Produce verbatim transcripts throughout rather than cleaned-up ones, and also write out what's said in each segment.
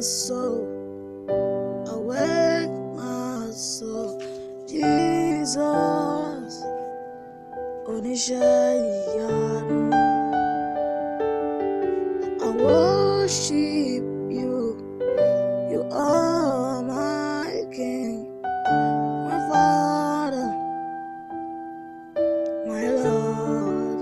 soul, awake my soul, Jesus, oníṣẹ́ ìyanu. I worship you, you are my King, my Father, my Lord,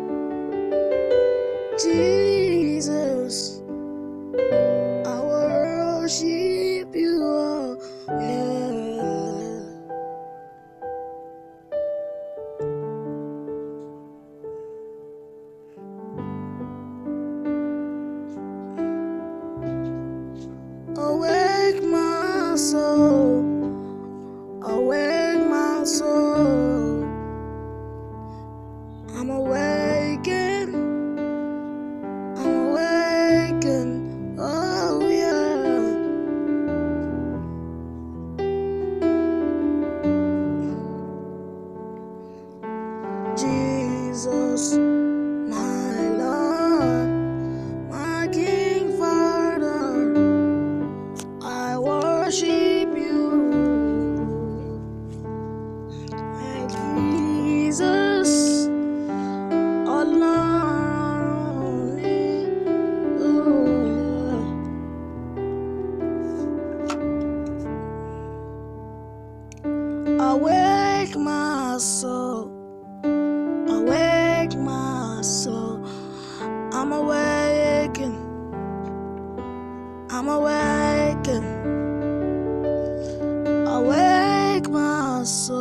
Jesus. I worship you, oh, yeah. Awake my soul, awake my soul. I'm awakened, I'm awakened, oh yeah. Jesus, my Lord, my King, Father, I worship you, my Jesus, alone. Awake my soul, awake my soul. I'm awakened, I'm awakened. Awake my soul.